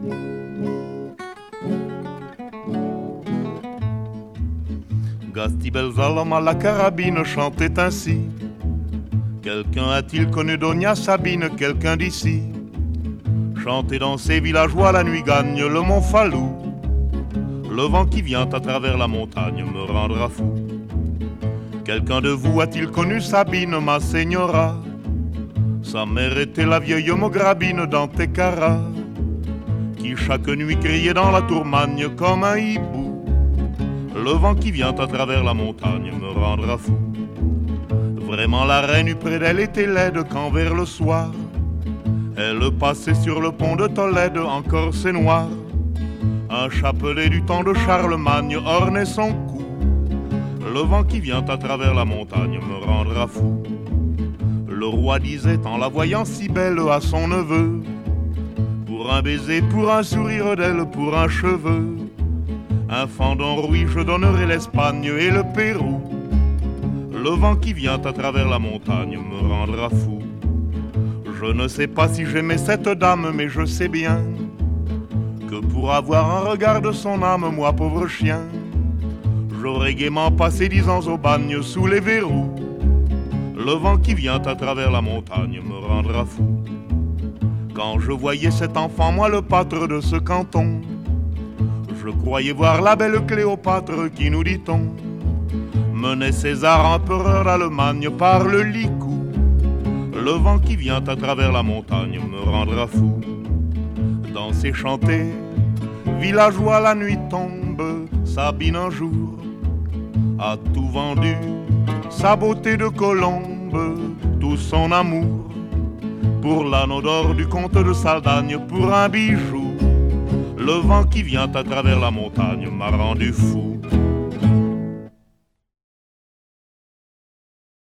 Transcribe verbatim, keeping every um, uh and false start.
Gastibelzalom à la carabine chantait ainsi. Quelqu'un a-t-il connu Donia Sabine, quelqu'un d'ici? Chanter dans ces villageois, la nuit gagne le mont Falou. Le vent qui vient à travers la montagne me rendra fou. Quelqu'un de vous a-t-il connu Sabine, ma señora? Sa mère était la vieille Mograbine d'Antequera, qui chaque nuit criait dans la tourmagne comme un hibou. Le vent qui vient à travers la montagne me rendra fou. Vraiment la reine eut près d'elle était laide quand vers le soir elle passait sur le pont de Tolède encore c'est noir. Un chapelet du temps de Charlemagne ornait son cou. Le vent qui vient à travers la montagne me rendra fou. Le roi disait en la voyant si belle à son neveu: pour un baiser, pour un sourire d'elle, pour un cheveu, un fendon rouille, je donnerai l'Espagne et le Pérou. Le vent qui vient à travers la montagne me rendra fou. Je ne sais pas si j'aimais cette dame, mais je sais bien que pour avoir un regard de son âme, moi pauvre chien, j'aurais gaiement passé dix ans au bagne sous les verrous. Le vent qui vient à travers la montagne me rendra fou. Quand je voyais cet enfant, moi le pâtre de ce canton, je croyais voir la belle Cléopâtre qui, nous dit-on, menait César empereur d'Allemagne par le licou. Le vent qui vient à travers la montagne me rendra fou. Danser, chanter, villageois, la nuit tombe. Sabine un jour a tout vendu, sa beauté de colombe, tout son amour, pour l'anneau d'or du comte de Saldagne, pour un bijou. Le vent qui vient à travers la montagne m'a rendu fou.